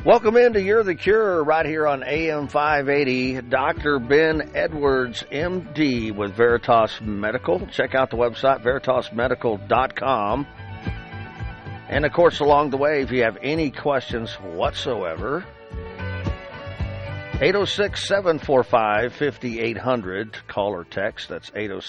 Welcome into You're the Cure right here on AM 580. Dr. Ben Edwards, MD with Veritas Medical. Check out the website, veritasmedical.com. And, of course, along the way, if you have any questions whatsoever, 806-745-5800. Call or text. That's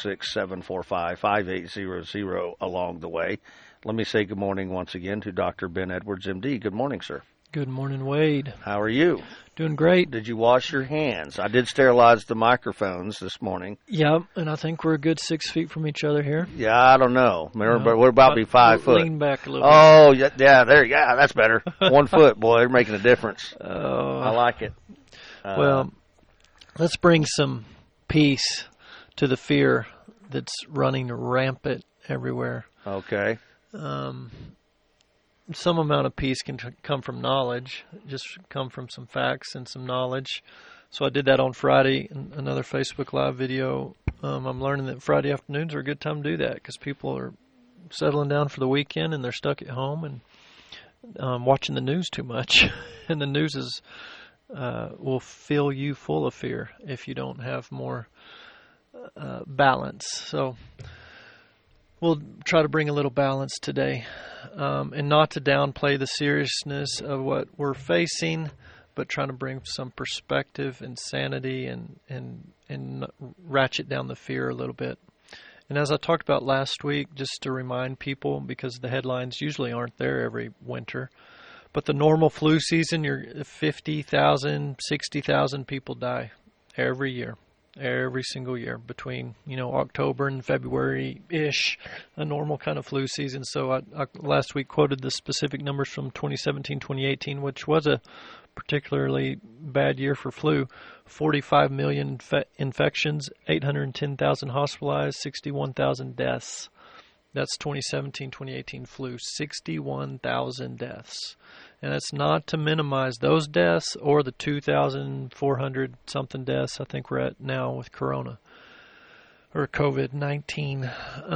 806-745-5800 along the way. Let me say good morning once again to Dr. Ben Edwards, MD. Good morning, sir. Good morning, Wade. How are you? Doing great. Did you wash your hands? I did sterilize the microphones this morning. Yep, and I think we're a good 6 feet from each other here. Yeah, I don't know. But we're about to be 5 foot. Lean back a little bit. Yeah, there. Yeah, that's better. 1 foot, boy, they're making a difference. I like it. Well, let's bring some peace to the fear that's running rampant everywhere. Okay. Some amount of peace can come from knowledge, just come from some facts and some knowledge. So I did that on Friday, another Facebook Live video. I'm learning that Friday afternoons are a good time to do that because people are settling down for the weekend and they're stuck at home and watching the news too much. And the news will fill you full of fear if you don't have more balance. So we'll try to bring a little balance today, and not to downplay the seriousness of what we're facing, but trying to bring some perspective and sanity and ratchet down the fear a little bit. And as I talked about last week, just to remind people, because the headlines usually aren't there every winter, but the normal flu season, 50,000, 60,000 people die every year. Every single year between, October and February-ish, a normal kind of flu season. So I last week quoted the specific numbers from 2017, 2018, which was a particularly bad year for flu. 45 million infections, 810,000 hospitalized, 61,000 deaths. That's 2017, 2018 flu, 61,000 deaths. And it's not to minimize those deaths or the 2,400 something deaths I think we're at now with corona or COVID-19.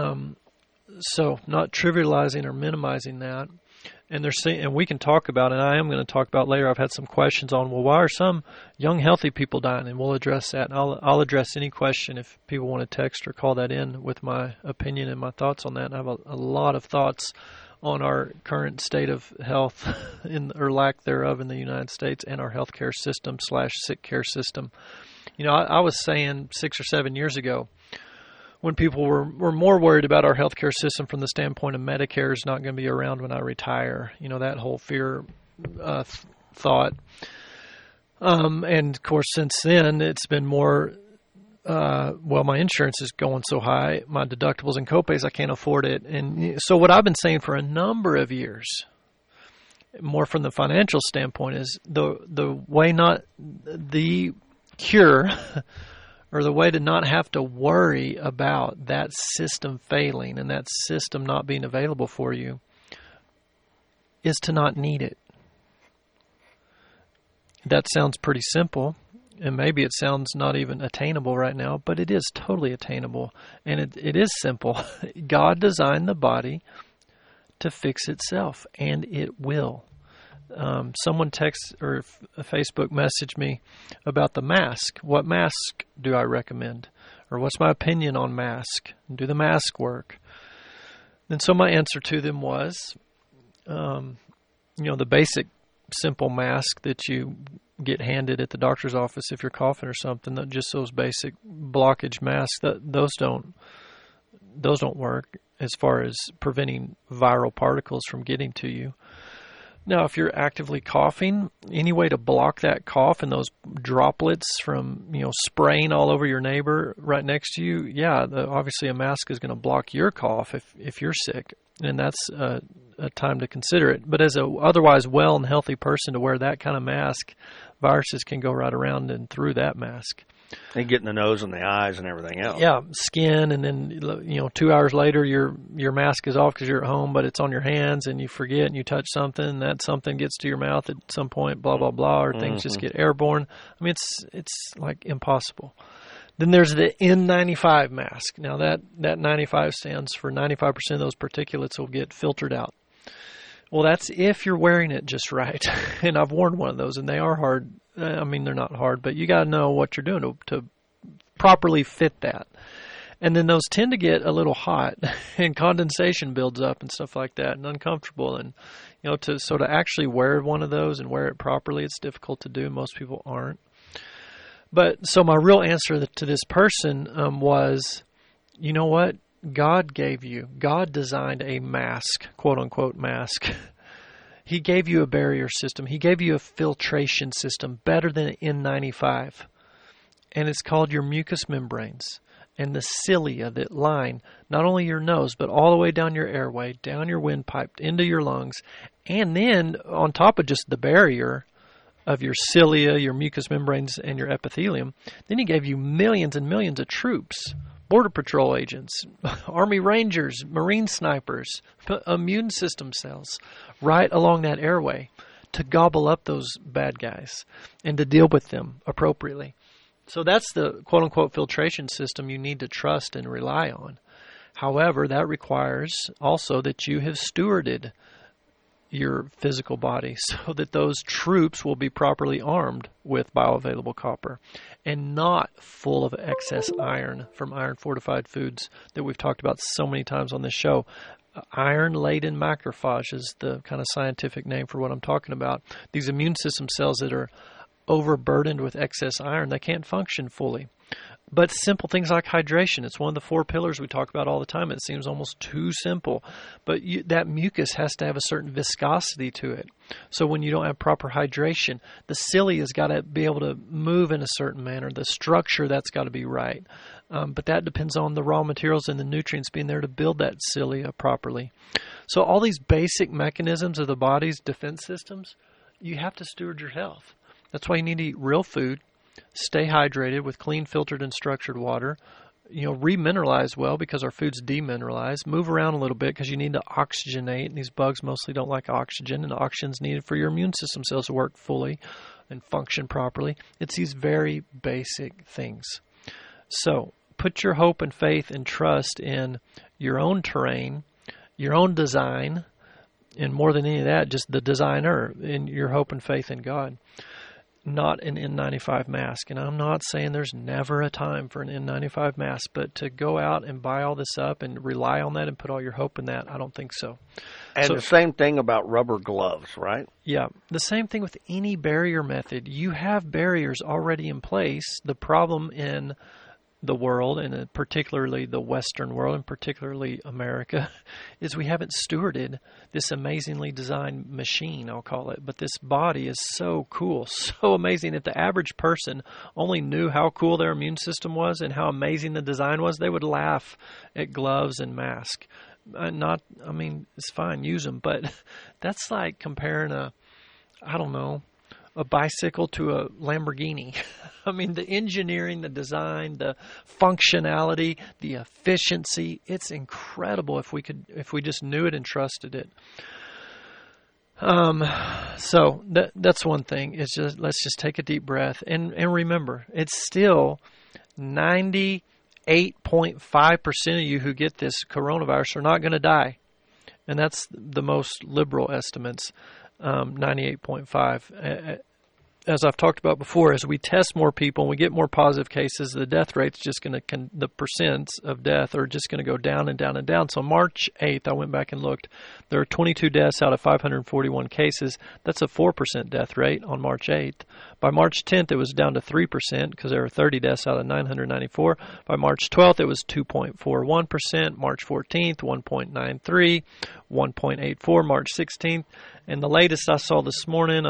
So not trivializing or minimizing that. And they're saying, and we can talk about, and I am going to talk about later. I've had some questions on, why are some young, healthy people dying? And we'll address that. And I'll address any question if people want to text or call that in with my opinion and my thoughts on that. And I have a lot of thoughts on our current state of health or lack thereof in the United States and our healthcare system / sick care system. I was saying 6 or 7 years ago, when people were more worried about our healthcare system from the standpoint of Medicare is not going to be around when I retire, that whole fear thought. And of course, since then, it's been more, my insurance is going so high, my deductibles and copays, I can't afford it. And so what I've been saying for a number of years, more from the financial standpoint, is the way not the cure or the way to not have to worry about that system failing and that system not being available for you is to not need it. That sounds pretty simple, and maybe it sounds not even attainable right now, but it is totally attainable, and it is simple. God designed the body to fix itself, and it will. Someone text or Facebook messaged me about the mask. What mask do I recommend? Or what's my opinion on mask? Do the mask work? And so my answer to them was, the basic simple mask that you get handed at the doctor's office if you're coughing or something, just those basic blockage masks, those don't work as far as preventing viral particles from getting to you. Now, if you're actively coughing, any way to block that cough and those droplets from, spraying all over your neighbor right next to you, obviously a mask is going to block your cough if you're sick, and that's a time to consider it. But as a otherwise well and healthy person to wear that kind of mask, viruses can go right around and through that mask. And get in the nose and the eyes and everything else. Yeah, skin, and then 2 hours later your mask is off because you're at home, but it's on your hands, and you forget and you touch something, and that something gets to your mouth at some point, blah blah blah, or things just get airborne. I mean, it's like impossible. Then there's the N95 mask. Now that 95 stands for 95% of those particulates will get filtered out. Well, that's if you're wearing it just right. And I've worn one of those, and they are hard. I mean, they're not hard, but you got to know what you're doing to properly fit that. And then those tend to get a little hot, and condensation builds up and stuff like that, and uncomfortable. And to actually wear one of those and wear it properly, it's difficult to do. Most people aren't. But so my real answer to this person was, you know what? God designed a mask, quote unquote mask. He gave you a barrier system. He gave you a filtration system better than an N95. And it's called your mucous membranes and the cilia that line not only your nose, but all the way down your airway, down your windpipe, into your lungs. And then on top of just the barrier of your cilia, your mucous membranes, and your epithelium, then he gave you millions and millions of troops, Border Patrol agents, Army Rangers, Marine snipers, immune system cells, right along that airway to gobble up those bad guys and to deal with them appropriately. So that's the quote-unquote filtration system you need to trust and rely on. However, that requires also that you have stewarded your physical body so that those troops will be properly armed with bioavailable copper and not full of excess iron from iron-fortified foods that we've talked about so many times on this show. Iron-laden macrophage is the kind of scientific name for what I'm talking about. These immune system cells that are overburdened with excess iron, they can't function fully. But simple things like hydration, it's one of the 4 pillars we talk about all the time. It seems almost too simple. But that mucus has to have a certain viscosity to it. So when you don't have proper hydration, the cilia's got to be able to move in a certain manner. The structure, that's got to be right. But that depends on the raw materials and the nutrients being there to build that cilia properly. So all these basic mechanisms of the body's defense systems, you have to steward your health. That's why you need to eat real food. Stay hydrated with clean, filtered, and structured water. Remineralize well because our food's demineralized. Move around a little bit because you need to oxygenate. And these bugs mostly don't like oxygen, and oxygen's needed for your immune system cells to work fully and function properly. It's these very basic things. So put your hope and faith and trust in your own terrain, your own design, and more than any of that, just the designer, in your hope and faith in God. Not an N95 mask. And I'm not saying there's never a time for an N95 mask, but to go out and buy all this up and rely on that and put all your hope in that, I don't think so. And the same thing about rubber gloves, right? Yeah. The same thing with any barrier method. You have barriers already in place. The problem in the world, and particularly the Western world, and particularly America, is we haven't stewarded this amazingly designed machine, I'll call it. But this body is so cool, so amazing. If the average person only knew how cool their immune system was and how amazing the design was, they would laugh at gloves and masks. It's fine, use them, but that's like comparing a bicycle to a Lamborghini. I mean, the engineering, the design, the functionality, the efficiency, it's incredible if we just knew it and trusted it. So that's one thing. It's just, let's just take a deep breath and remember, it's still 98.5% of you who get this coronavirus are not going to die. And that's the most liberal estimates, 98.5. As I've talked about before, as we test more people and we get more positive cases, the death rate's just going to, the percents of death are just going to go down and down and down. So March 8th, I went back and looked. There are 22 deaths out of 541 cases. That's a 4% death rate on March 8th. By March 10th, it was down to 3% because there were 30 deaths out of 994. By March 12th, it was 2.41%. March 14th, 1.93, 1.84. March 16th. And the latest I saw this morning,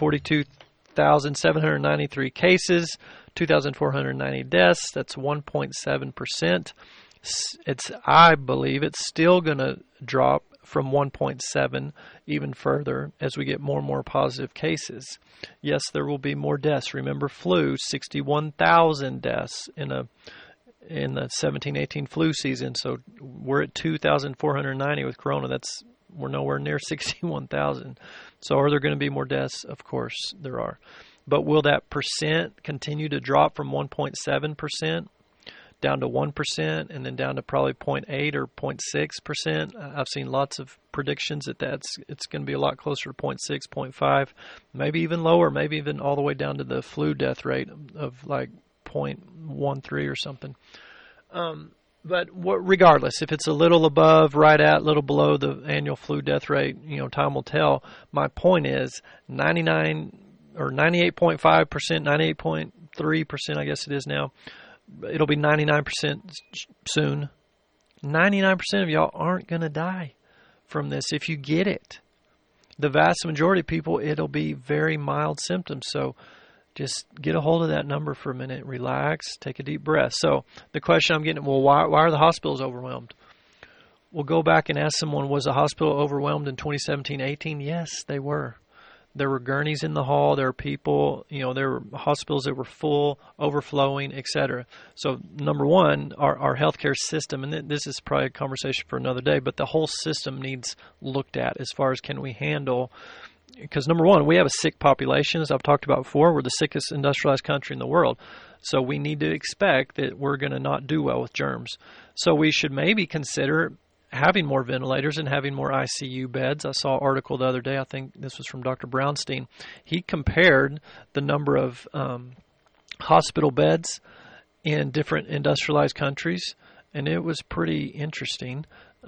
142,793 cases, 2,490 deaths. That's 1.7%. I believe it's still going to drop from 1.7 even further as we get more and more positive cases. Yes, there will be more deaths. Remember flu, 61,000 deaths in the 17-18 flu season. So we're at 2,490 with corona. We're nowhere near 61,000. So are there going to be more deaths? Of course there are. But will that percent continue to drop from 1.7% down to 1% and then down to probably 0.8 or 0.6%. I've seen lots of predictions that it's going to be a lot closer to 0.6, 0.5, maybe even lower, maybe even all the way down to the flu death rate of like 0.13 or something. But regardless, if it's a little above, right at, little below the annual flu death rate, time will tell. My point is 99 or 98.5%, 98.3%, I guess it is now. It'll be 99% soon. 99% of y'all aren't going to die from this if you get it. The vast majority of people, it'll be very mild symptoms. So just get a hold of that number for a minute. Relax. Take a deep breath. So the question I'm getting, well, why are the hospitals overwhelmed? We'll go back and ask someone, was the hospital overwhelmed in 2017-18? Yes, they were. There were gurneys in the hall. There were people, there were hospitals that were full, overflowing, etc. So number one, our healthcare system, and this is probably a conversation for another day, but the whole system needs looked at as far as can we handle. Because number one, we have a sick population, as I've talked about before. We're the sickest industrialized country in the world. So we need to expect that we're going to not do well with germs. So we should maybe consider having more ventilators and having more ICU beds. I saw an article the other day, I think this was from Dr. Brownstein. He compared the number of hospital beds in different industrialized countries, and it was pretty interesting.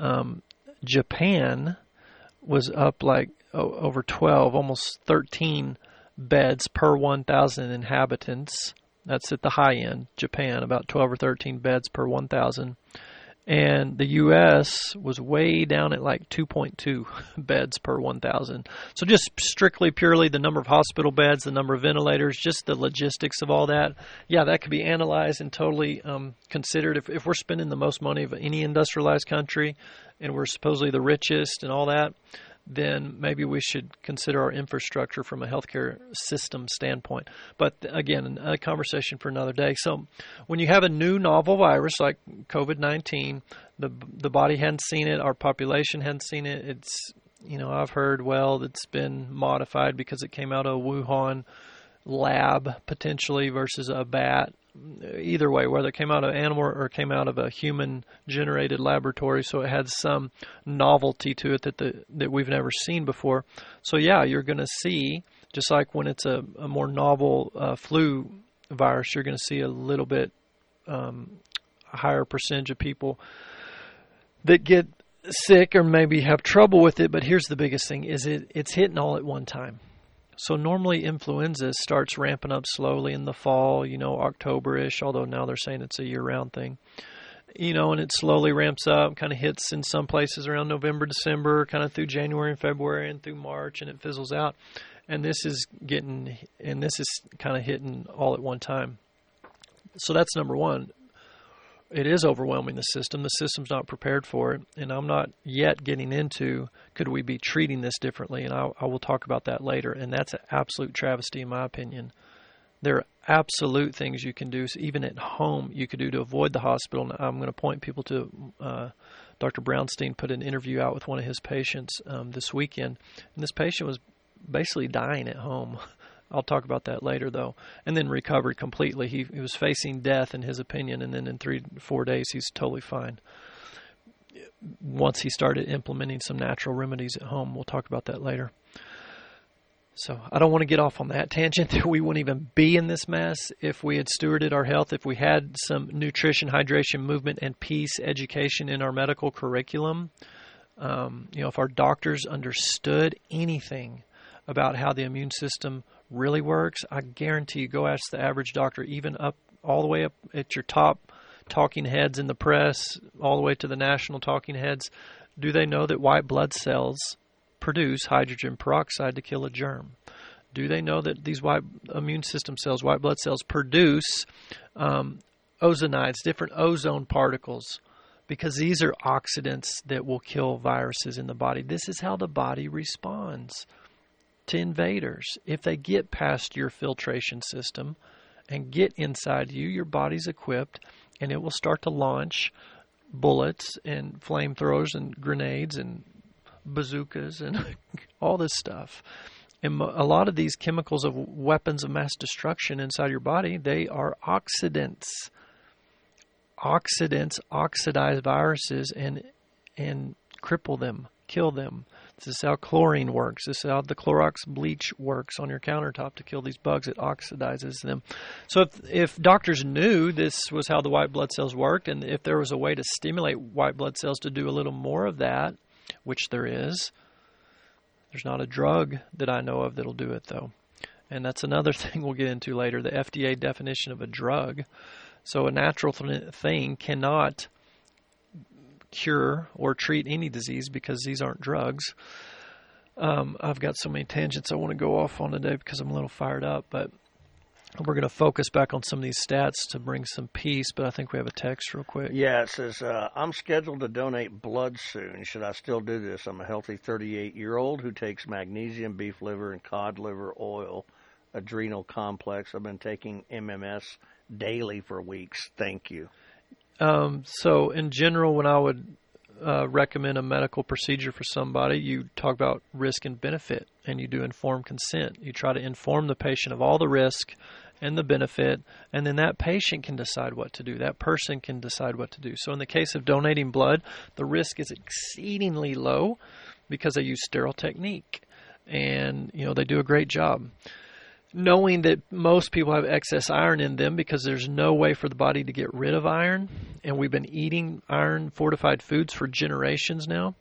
Japan was up like over 12, almost 13 beds per 1,000 inhabitants. That's at the high end. Japan, about 12 or 13 beds per 1,000. And the U.S. was way down at like 2.2 beds per 1,000. So just strictly, purely the number of hospital beds, the number of ventilators, just the logistics of all that. Yeah, that could be analyzed and totally considered. If we're spending the most money of any industrialized country and we're supposedly the richest and all that, then maybe we should consider our infrastructure from a healthcare system standpoint. But again, a conversation for another day. So when you have a new novel virus like COVID-19, the body hadn't seen it, our population hadn't seen it. It's, I've heard, it's been modified because it came out of a Wuhan lab potentially versus a bat. Either way, whether it came out of an animal or came out of a human-generated laboratory, so it had some novelty to it that we've never seen before. So yeah, you're going to see, just like when it's a more novel flu virus, you're going to see a little bit higher percentage of people that get sick or maybe have trouble with it. But here's the biggest thing: is it's hitting all at one time. So normally influenza starts ramping up slowly in the fall, October-ish, although now they're saying it's a year-round thing. And it slowly ramps up, kind of hits in some places around November, December, kind of through January and February and through March, and it fizzles out. And this is kind of hitting all at one time. So that's number one. It is overwhelming the system. The system's not prepared for it. And I'm not yet getting into, could we be treating this differently? And I will talk about that later. And that's an absolute travesty in my opinion. There are absolute things you can do, so even at home, you could do to avoid the hospital. And I'm going to point people to Dr. Brownstein put an interview out with one of his patients this weekend. And this patient was basically dying at home. I'll talk about that later, though. And then recovered completely. He was facing death, in his opinion, and then in 3 to 4 days, he's totally fine. Once he started implementing some natural remedies at home, we'll talk about that later. So I don't want to get off on that tangent. We wouldn't even be in this mess if we had stewarded our health, if we had some nutrition, hydration, movement, and peace education in our medical curriculum. If our doctors understood anything about how the immune system really works, I guarantee you, go ask the average doctor, even up all the way up at your top talking heads in the press, all the way to the national talking heads. Do they know that white blood cells produce hydrogen peroxide to kill a germ? Do they know that these white immune system cells, white blood cells, produce ozonides, different ozone particles? Because these are oxidants that will kill viruses in the body. This is how the body responds to invaders. If they get past your filtration system and get inside you, your body's equipped, and it will start to launch bullets and flamethrowers and grenades and bazookas and all this stuff. And a lot of these chemicals of weapons of mass destruction inside your body, they are oxidants. oxidants oxidize viruses and cripple them, kill them. This is how chlorine works. This is how the Clorox bleach works on your countertop to kill these bugs. It oxidizes them. So if doctors knew this was how the white blood cells worked, and if there was a way to stimulate white blood cells to do a little more of that, which there is, there's not a drug that I know of that'll do it, though. And that's another thing we'll get into later, the FDA definition of a drug. So a natural thing cannot cure or treat any disease because these aren't drugs. I've got so many tangents I want to go off on today because I'm a little fired up, but we're going to focus back on some of these stats to bring some peace, but I think we have a text real quick. Yeah, it says, I'm scheduled to donate blood soon. Should I still do this? I'm a healthy 38-year-old who takes magnesium, beef liver, and cod liver oil, adrenal complex. I've been taking MMS daily for weeks. Thank you. So in general, when I would recommend a medical procedure for somebody, you talk about risk and benefit, and you do informed consent. You try to inform the patient of all the risk and the benefit, and then that patient can decide what to do. That person can decide what to do. So in the case of donating blood, the risk is exceedingly low because they use sterile technique, and they do a great job. Knowing that most people have excess iron in them because there's no way for the body to get rid of iron, and we've been eating iron-fortified foods for generations now,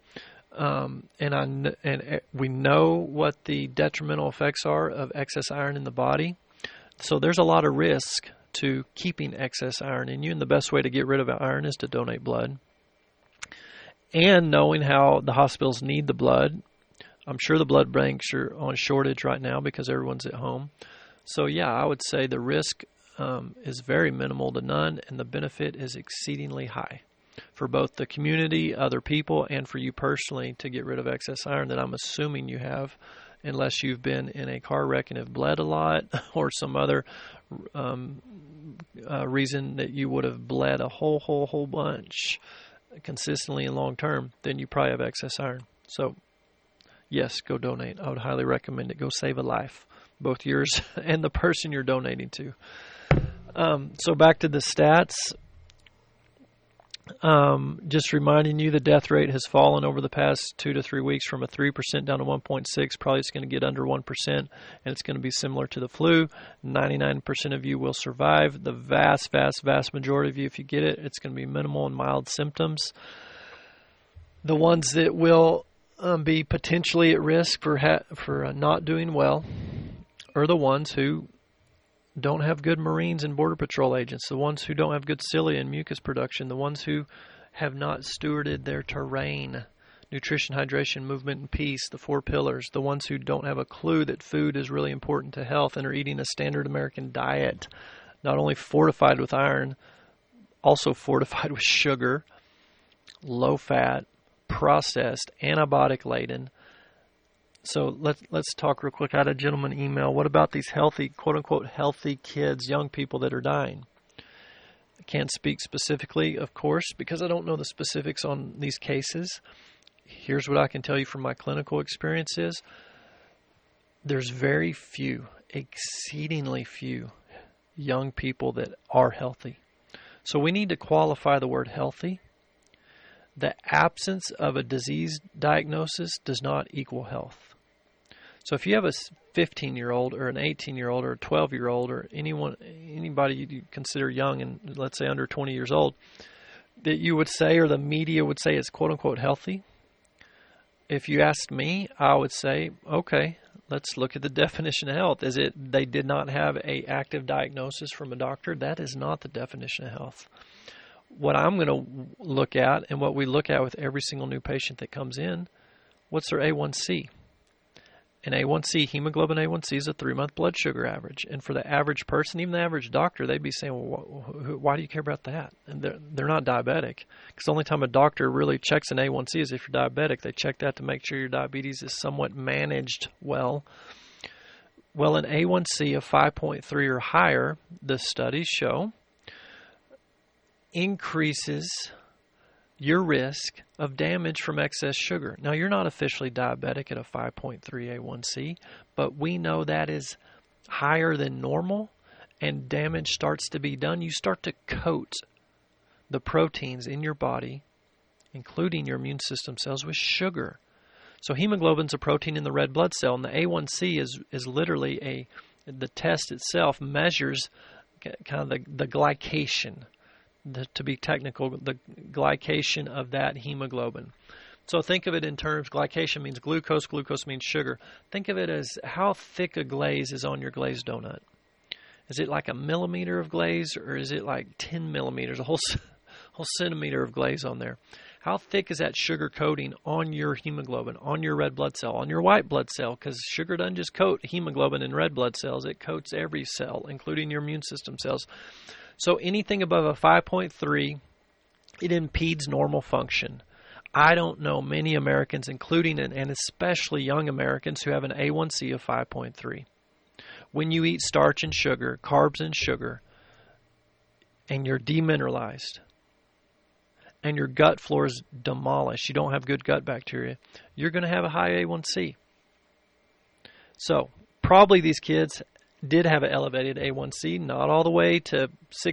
and we know what the detrimental effects are of excess iron in the body. So there's a lot of risk to keeping excess iron in you, and the best way to get rid of iron is to donate blood. And knowing how the hospitals need the blood, I'm sure the blood banks are on shortage right now because everyone's at home. So, yeah, I would say the risk is very minimal to none, and the benefit is exceedingly high for both the community, other people, and for you personally to get rid of excess iron that I'm assuming you have, unless you've been in a car wreck and have bled a lot or some other reason that you would have bled a whole bunch consistently and long term, then you probably have excess iron. So, yes, go donate. I would highly recommend it. Go save a life, both yours and the person you're donating to. So back to the stats. Just reminding you the death rate has fallen over the past 2 to 3 weeks from a 3% down to 1.6. Probably it's going to get under 1%, and it's going to be similar to the flu. 99% of you will survive. The vast majority of you, if you get it, it's going to be minimal and mild symptoms. The ones that will be potentially at risk for not doing well are the ones who don't have good Marines and Border Patrol agents, the ones who don't have good cilia and mucus production, the ones who have not stewarded their terrain, nutrition, hydration, movement, and peace, the 4 pillars, the ones who don't have a clue that food is really important to health and are eating a standard American diet, not only fortified with iron, also fortified with sugar, low fat, processed, antibiotic laden. So let's talk real quick. I had a gentleman email, what about these healthy, quote unquote, healthy kids, young people that are dying? I can't speak specifically, of course, because I don't know the specifics on these cases. Here's what I can tell you from my clinical experiences. There's very few, exceedingly few young people that are healthy. So we need to qualify the word healthy. The absence of a disease diagnosis does not equal health. So if you have a 15-year-old or an 18-year-old or a 12-year-old or anybody you consider young and let's say under 20 years old, that you would say or the media would say is quote-unquote healthy, if you asked me, I would say, okay, let's look at the definition of health. Is it they did not have an active diagnosis from a doctor? That is not the definition of health. What I'm going to look at and what we look at with every single new patient that comes in, what's their A1C? And A1C, hemoglobin A1C is a 3-month blood sugar average. And for the average person, even the average doctor, they'd be saying, well, why do you care about that? And they're not diabetic. Because the only time a doctor really checks an A1C is if you're diabetic. They check that to make sure your diabetes is somewhat managed well. Well, an A1C of 5.3 or higher, the studies show, increases your risk of damage from excess sugar. Now, you're not officially diabetic at a 5.3 A1C, but we know that is higher than normal, and damage starts to be done. You start to coat the proteins in your body, including your immune system cells, with sugar. So hemoglobin's a protein in the red blood cell, and the A1C is literally the test itself measures kind of the glycation, to be technical, the glycation of that hemoglobin. So think of it in terms, glycation means glucose, glucose means sugar. Think of it as how thick a glaze is on your glazed donut. Is it like a millimeter of glaze, or is it like 10 millimeters, a whole centimeter of glaze on there? How thick is that sugar coating on your hemoglobin, on your red blood cell, on your white blood cell? Because sugar doesn't just coat hemoglobin and red blood cells. It coats every cell, including your immune system cells. So anything above a 5.3, it impedes normal function. I don't know many Americans, including and especially young Americans, who have an A1C of 5.3. When you eat starch and sugar, carbs and sugar, and you're demineralized, and your gut flora is demolished, you don't have good gut bacteria, you're going to have a high A1C. So probably these kids did have an elevated A1C, not all the way to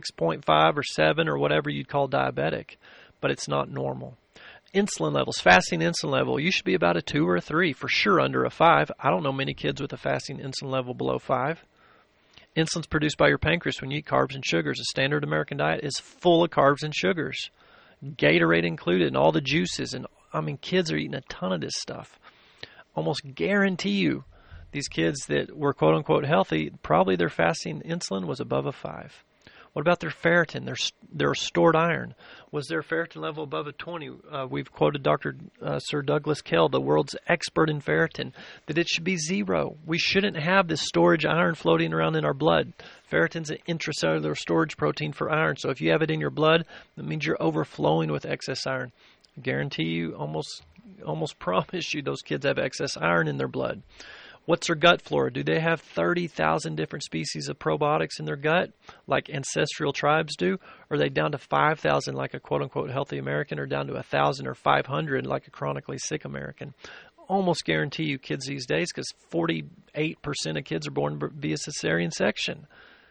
6.5 or 7 or whatever you'd call diabetic, but it's not normal. Insulin levels, fasting insulin level, you should be about a 2 or a 3, for sure under a 5. I don't know many kids with a fasting insulin level below 5. Insulin's produced by your pancreas when you eat carbs and sugars. A standard American diet is full of carbs and sugars, Gatorade included, and all the juices. And I mean, kids are eating a ton of this stuff. Almost guarantee you, these kids that were quote unquote healthy, probably their fasting insulin was above a 5. What about their ferritin, their stored iron? Was their ferritin level above a 20? We've quoted Dr. Sir Douglas Kell, the world's expert in ferritin, that it should be 0. We shouldn't have this storage iron floating around in our blood. Ferritin's an intracellular storage protein for iron. So if you have it in your blood, that means you're overflowing with excess iron. I guarantee you, almost promise you, those kids have excess iron in their blood. What's their gut flora? Do they have 30,000 different species of probiotics in their gut, like ancestral tribes do? Or are they down to 5,000 like a quote-unquote healthy American, or down to 1,000 or 500 like a chronically sick American? Almost guarantee you kids these days, because 48% of kids are born via cesarean section.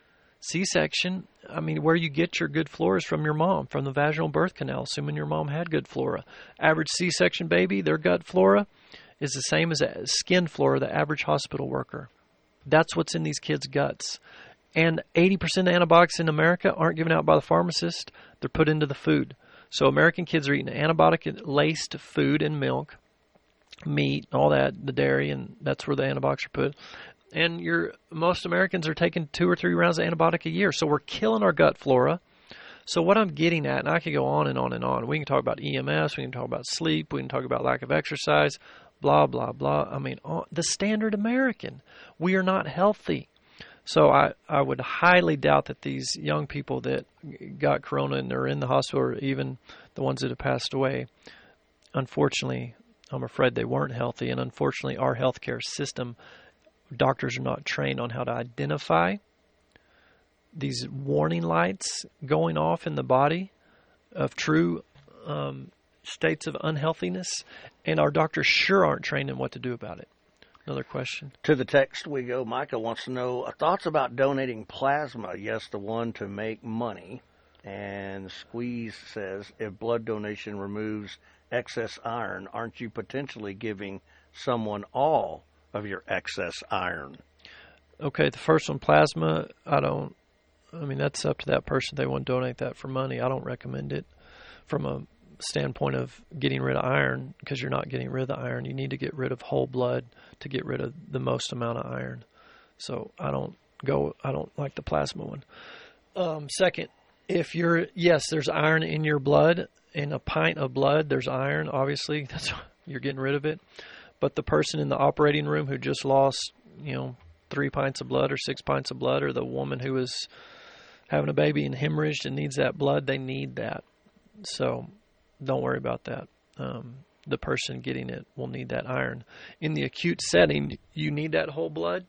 C-section, I mean, where you get your good flora is from your mom, from the vaginal birth canal, assuming your mom had good flora. Average C-section baby, their gut flora is the same as a skin flora, the average hospital worker. That's what's in these kids' guts. And 80% of antibiotics in America aren't given out by the pharmacist. They're put into the food. So American kids are eating antibiotic-laced food and milk, meat, all that, the dairy, and that's where the antibiotics are put. And most Americans are taking 2 or 3 rounds of antibiotic a year. So we're killing our gut flora. So what I'm getting at, and I could go on and on and on. We can talk about EMS. We can talk about sleep. We can talk about lack of exercise. Blah, blah, blah. I mean, the standard American. We are not healthy. So I would highly doubt that these young people that got corona and are in the hospital, or even the ones that have passed away, unfortunately, I'm afraid they weren't healthy. And unfortunately, our healthcare system, doctors are not trained on how to identify these warning lights going off in the body of true states of unhealthiness, and our doctors sure aren't trained in what to do about it. Another question. To the text we go. Michael wants to know thoughts about donating plasma. Yes, the one to make money. And Squeeze says, if blood donation removes excess iron, aren't you potentially giving someone all of your excess iron? Okay, the first one, plasma, I mean, that's up to that person. They want to donate that for money. I don't recommend it from a standpoint of getting rid of iron, because you're not getting rid of the iron. You need to get rid of whole blood to get rid of the most amount of iron. So I don't like the plasma one. Second, yes, there's iron in your blood. In a pint of blood, there's iron, obviously. You're getting rid of it. But the person in the operating room who just lost, 3 pints of blood or 6 pints of blood, or the woman who was having a baby and hemorrhaged and needs that blood, they need that. So don't worry about that. The person getting it will need that iron. In the acute setting, you need that whole blood.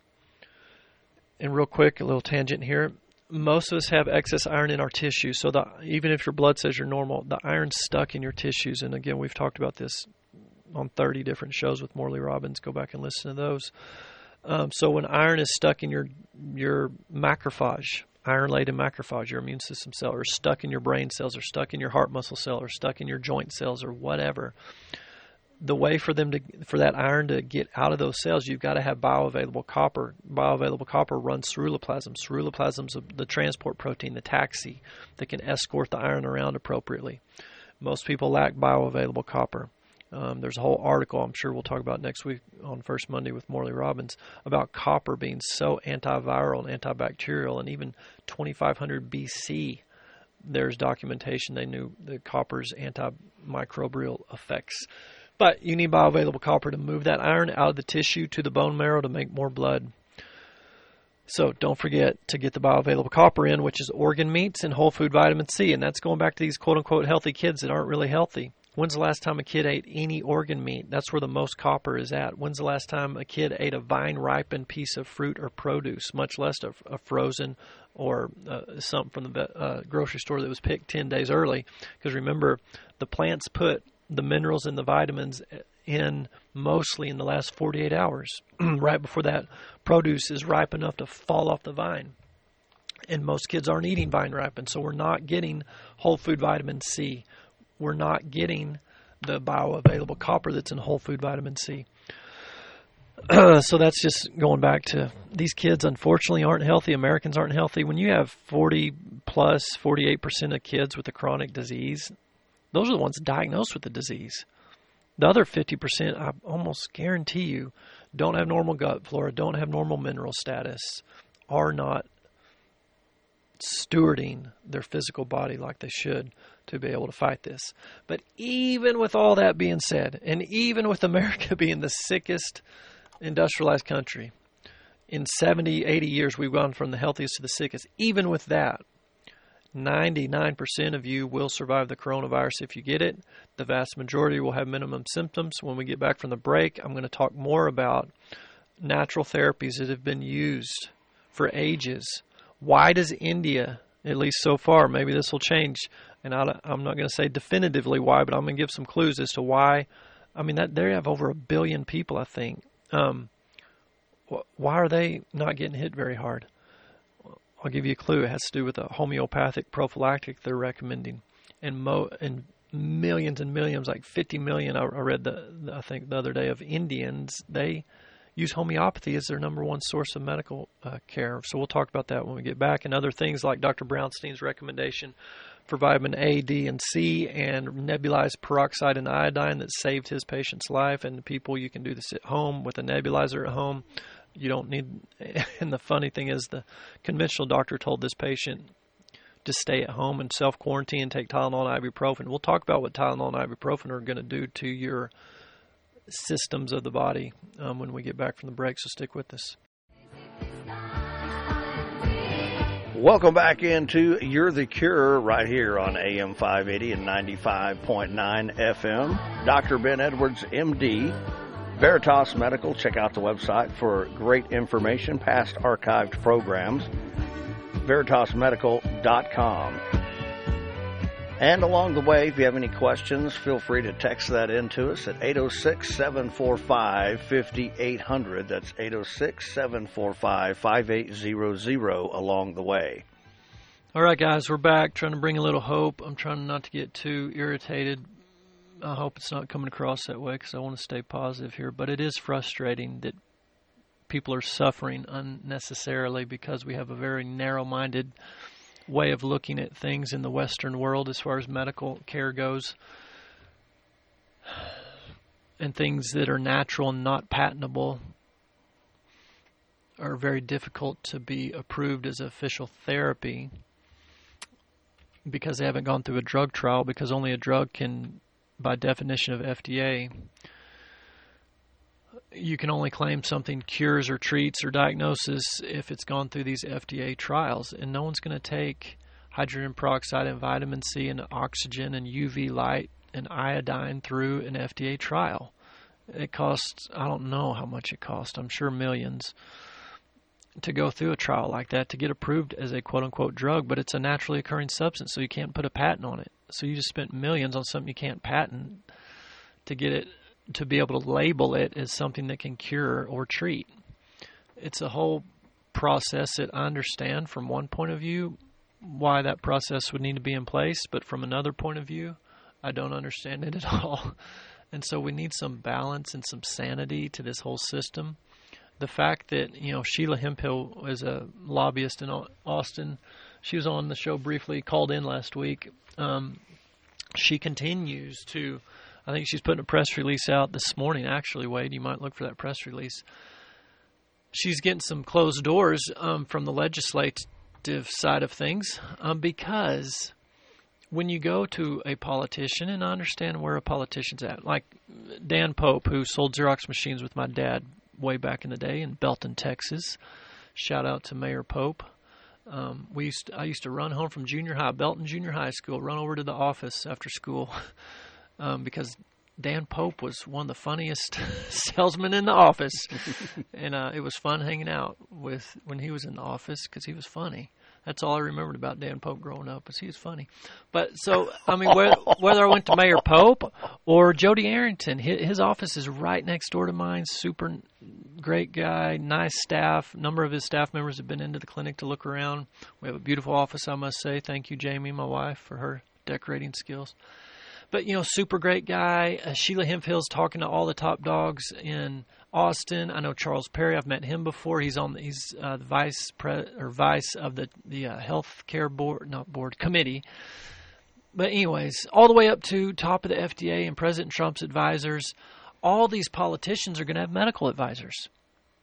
And real quick, a little tangent here. Most of us have excess iron in our tissues. So even if your blood says you're normal, the iron's stuck in your tissues. And again, we've talked about this on 30 different shows with Morley Robbins. Go back and listen to those. So when iron is stuck in your macrophage, iron-laden macrophage, your immune system cell, or stuck in your brain cells, or stuck in your heart muscle cell, or stuck in your joint cells, or whatever. The way for that iron to get out of those cells, you've got to have bioavailable copper. Bioavailable copper runs ceruloplasm. Ceruloplasm's the transport protein, the taxi, that can escort the iron around appropriately. Most people lack bioavailable copper. There's a whole article I'm sure we'll talk about next week on First Monday with Morley Robbins about copper being so antiviral and antibacterial, and even 2500 BC, there's documentation they knew the copper's antimicrobial effects. But you need bioavailable copper to move that iron out of the tissue to the bone marrow to make more blood. So don't forget to get the bioavailable copper in, which is organ meats and whole food vitamin C. And that's going back to these quote-unquote healthy kids that aren't really healthy. When's the last time a kid ate any organ meat? That's where the most copper is at. When's the last time a kid ate a vine-ripened piece of fruit or produce, much less a frozen or something from the grocery store that was picked 10 days early? Because remember, the plants put the minerals and the vitamins in mostly in the last 48 hours, right before that produce is ripe enough to fall off the vine. And most kids aren't eating vine ripened, so we're not getting whole food vitamin C. We're not getting the bioavailable copper that's in whole food vitamin C. So that's just going back to these kids, unfortunately, aren't healthy. Americans aren't healthy. When you have 48% of kids with a chronic disease, those are the ones diagnosed with the disease. The other 50%, I almost guarantee you, don't have normal gut flora, don't have normal mineral status, are not stewarding their physical body like they should to be able to fight this. But even with all that being said, and even with America being the sickest industrialized country, in 70, 80 years we've gone from the healthiest to the sickest, even with that, 99% of you will survive the coronavirus if you get it. The vast majority will have minimum symptoms. When we get back from the break, I'm going to talk more about natural therapies that have been used for ages. Why does India, at least so far, maybe this will change, and I'm not going to say definitively why, but I'm going to give some clues as to why. I mean, they have over 1 billion people, I think. Why are they not getting hit very hard? I'll give you a clue. It has to do with a homeopathic prophylactic they're recommending. And millions and millions, like 50 million, I read I think the other day, of Indians, they use homeopathy as their number one source of medical care. So we'll talk about that when we get back. And other things like Dr. Brownstein's recommendation for vitamin A, D, and C, and nebulized peroxide and iodine that saved his patient's life. And people, you can do this at home with a nebulizer at home. You don't need, and the funny thing is the conventional doctor told this patient to stay at home and self-quarantine and take Tylenol and ibuprofen. We'll talk about what Tylenol and ibuprofen are going to do to your systems of the body when we get back from the break, so stick with us. Welcome back into You're the Cure right here on AM 580 and 95.9 FM. Dr. Ben Edwards, MD, Veritas Medical. Check out the website for great information, past archived programs, veritasmedical.com. And along the way, if you have any questions, feel free to text that in to us at 806-745-5800. That's 806-745-5800 along the way. All right, guys, we're back trying to bring a little hope. I'm trying not to get too irritated. I hope it's not coming across that way because I want to stay positive here. But it is frustrating that people are suffering unnecessarily because we have a very narrow-minded way of looking at things in the Western world as far as medical care goes. And things that are natural and not patentable are very difficult to be approved as official therapy because they haven't gone through a drug trial, because only a drug can, by definition of FDA, you can only claim something cures or treats or diagnoses if it's gone through these FDA trials. And no one's going to take hydrogen peroxide and vitamin C and oxygen and UV light and iodine through an FDA trial. It costs, I don't know how much it costs, I'm sure millions, to go through a trial like that to get approved as a quote-unquote drug, but it's a naturally occurring substance, so you can't put a patent on it. So you just spent millions on something you can't patent to get it, to be able to label it as something that can cure or treat. It's a whole process it. I understand from one point of view why that process would need to be in place, but from another point of view, I don't understand it at all. And so we need some balance and some sanity to this whole system. The fact that, Sheila Hemphill is a lobbyist in Austin. She was on the show briefly, called in last week. She continues to, I think she's putting a press release out this morning, actually, Wade. You might look for that press release. She's getting some closed doors from the legislative side of things because when you go to a politician, and I understand where a politician's at, like Dan Pope, who sold Xerox machines with my dad way back in the day in Belton, Texas. Shout out to Mayor Pope. I used to run home from junior high, Belton Junior High School, run over to the office after school because Dan Pope was one of the funniest salesmen in the office. And it was fun hanging out with when he was in the office because he was funny. That's all I remembered about Dan Pope growing up, is he was funny. But so, I mean, whether I went to Mayor Pope or Jody Arrington, his office is right next door to mine. Super great guy, nice staff. A number of his staff members have been into the clinic to look around. We have a beautiful office, I must say. Thank you, Jamie, my wife, for her decorating skills. But, super great guy. Sheila Hemphill's talking to all the top dogs in Austin. I know Charles Perry. I've met him before. He's the vice of the health care committee. But anyways, all the way up to top of the FDA and President Trump's advisors, all these politicians are going to have medical advisors.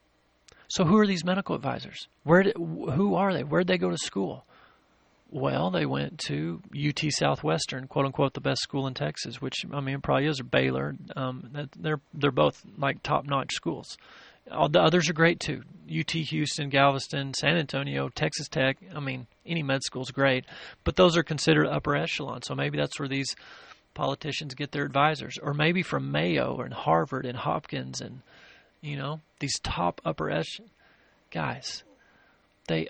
So who are these medical advisors? Who are they? Where'd they go to school? Well, they went to UT Southwestern, quote unquote, the best school in Texas, which probably is, or Baylor. They're both like top-notch schools. All the others are great too. UT Houston, Galveston, San Antonio, Texas Tech. Any med school is great, but those are considered upper echelon. So maybe that's where these politicians get their advisors, or maybe from Mayo and Harvard and Hopkins and these top upper echelon guys. They're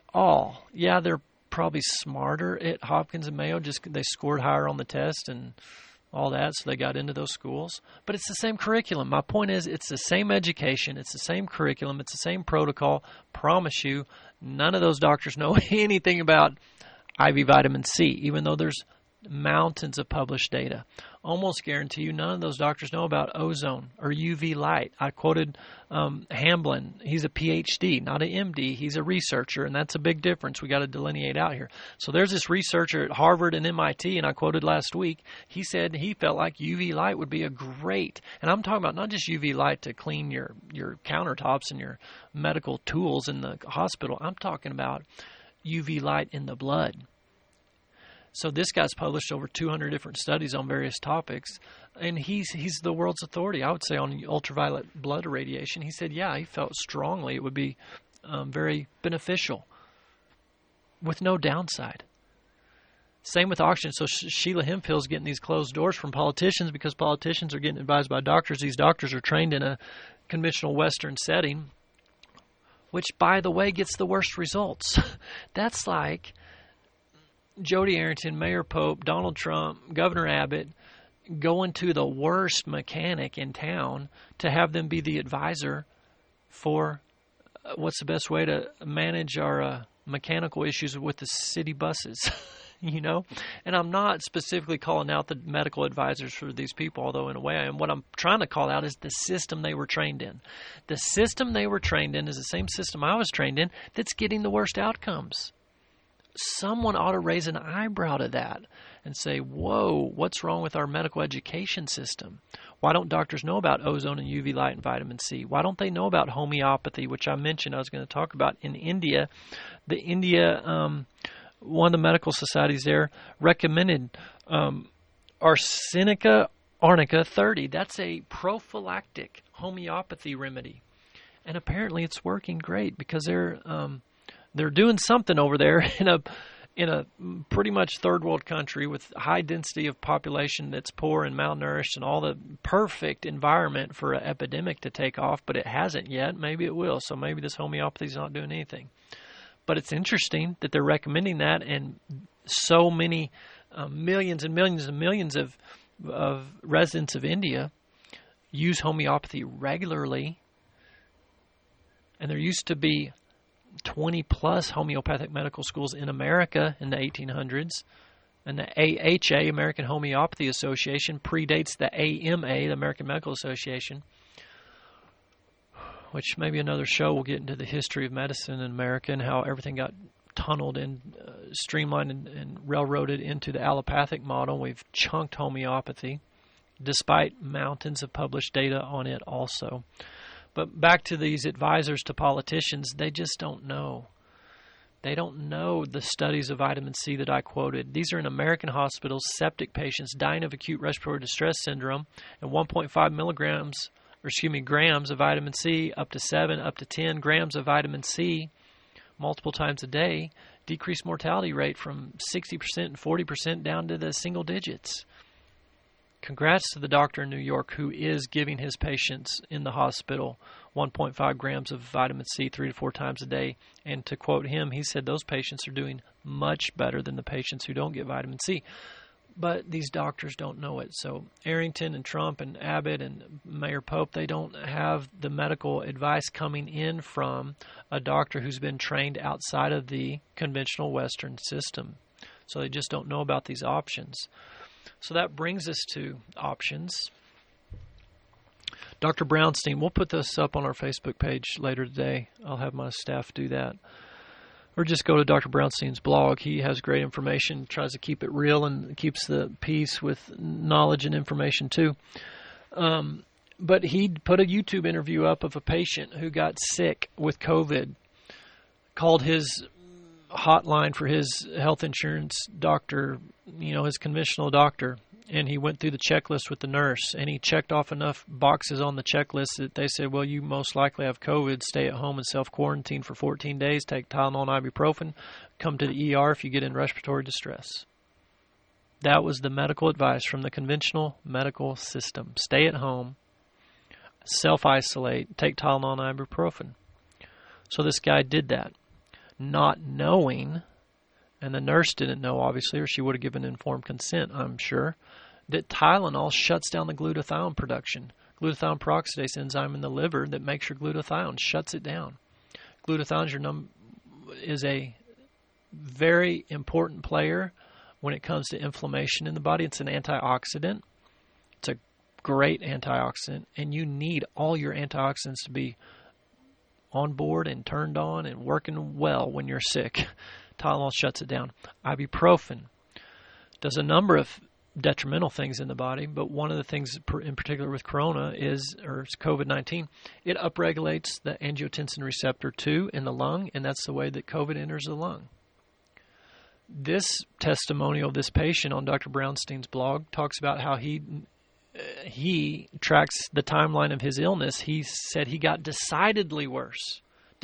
probably smarter at Hopkins and Mayo, just they scored higher on the test and all that, so they got into those schools. But it's the same curriculum. My point is, it's the same education, it's the same curriculum, it's the same protocol. Promise you, none of those doctors know anything about IV vitamin C, even though there's mountains of published data. Almost guarantee you none of those doctors know about ozone or UV light. I quoted Hamblin. He's a PhD, not an MD. He's a researcher, and that's a big difference we got to delineate out here. So there's this researcher at Harvard and MIT, and I quoted last week, he said he felt like UV light would be a great, and I'm talking about not just UV light to clean your countertops and your medical tools in the hospital. I'm talking about UV light in the blood. So this guy's published over 200 different studies on various topics, and he's the world's authority, I would say, on ultraviolet blood irradiation. He said, he felt strongly it would be very beneficial with no downside. Same with oxygen. So Sheila Hemphill's getting these closed doors from politicians because politicians are getting advised by doctors. These doctors are trained in a conventional Western setting, which, by the way, gets the worst results. That's like Jody Arrington, Mayor Pope, Donald Trump, Governor Abbott going to the worst mechanic in town to have them be the advisor for what's the best way to manage our mechanical issues with the city buses, And I'm not specifically calling out the medical advisors for these people, although in a way I am. What I'm trying to call out is the system they were trained in. The system they were trained in is the same system I was trained in that's getting the worst outcomes. Someone ought to raise an eyebrow to that and say, whoa, what's wrong with our medical education system? Why don't doctors know about ozone and UV light and vitamin C? Why don't they know about homeopathy, which I mentioned I was going to talk about in India? One of the medical societies there recommended Arsenica arnica 30. That's a prophylactic homeopathy remedy. And apparently it's working great because they're doing something over there in a pretty much third world country with high density of population that's poor and malnourished and all the perfect environment for an epidemic to take off, but it hasn't yet. Maybe it will. So maybe this homeopathy is not doing anything. But it's interesting that they're recommending that, and so many millions and millions and millions of residents of India use homeopathy regularly. And there used to be 20-plus homeopathic medical schools in America in the 1800s. And the AHA, American Homeopathy Association, predates the AMA, the American Medical Association, which maybe another show will get into the history of medicine in America and how everything got tunneled and streamlined and railroaded into the allopathic model. We've chunked homeopathy, despite mountains of published data on it also. But back to these advisors to politicians, they just don't know. They don't know the studies of vitamin C that I quoted. These are in American hospitals, septic patients dying of acute respiratory distress syndrome, and 1.5 grams of vitamin C, up to 7, up to 10 grams of vitamin C, multiple times a day, decreased mortality rate from 60% and 40% down to the single digits. Congrats to the doctor in New York who is giving his patients in the hospital 1.5 grams of vitamin C 3 to 4 times a day. And to quote him, he said those patients are doing much better than the patients who don't get vitamin C. But these doctors don't know it. So Arrington and Trump and Abbott and Mayor Pope, they don't have the medical advice coming in from a doctor who's been trained outside of the conventional Western system. So they just don't know about these options. So that brings us to options. Dr. Brownstein, we'll put this up on our Facebook page later today. I'll have my staff do that. Or just go to Dr. Brownstein's blog. He has great information, tries to keep it real, and keeps the peace with knowledge and information too. But he put a YouTube interview up of a patient who got sick with COVID, called his hotline for his health insurance doctor, his conventional doctor, and he went through the checklist with the nurse, and he checked off enough boxes on the checklist that they said, well, you most likely have COVID, stay at home and self-quarantine for 14 days, take Tylenol and ibuprofen, come to the ER if you get in respiratory distress. That was the medical advice from the conventional medical system. Stay at home, self-isolate, take Tylenol and ibuprofen. So this guy did that, not knowing, and the nurse didn't know, obviously, or she would have given informed consent, I'm sure, that Tylenol shuts down the glutathione production. Glutathione peroxidase enzyme in the liver that makes your glutathione, shuts it down. Glutathione is a very important player when it comes to inflammation in the body. It's an antioxidant. It's a great antioxidant, and you need all your antioxidants to be on board and turned on and working well when you're sick. Tylenol shuts it down. Ibuprofen does a number of detrimental things in the body, but one of the things in particular with COVID-19, it upregulates the angiotensin receptor 2 in the lung, and that's the way that COVID enters the lung. This testimonial of this patient on Dr. Brownstein's blog talks about how he tracks the timeline of his illness. He said he got definitively worse,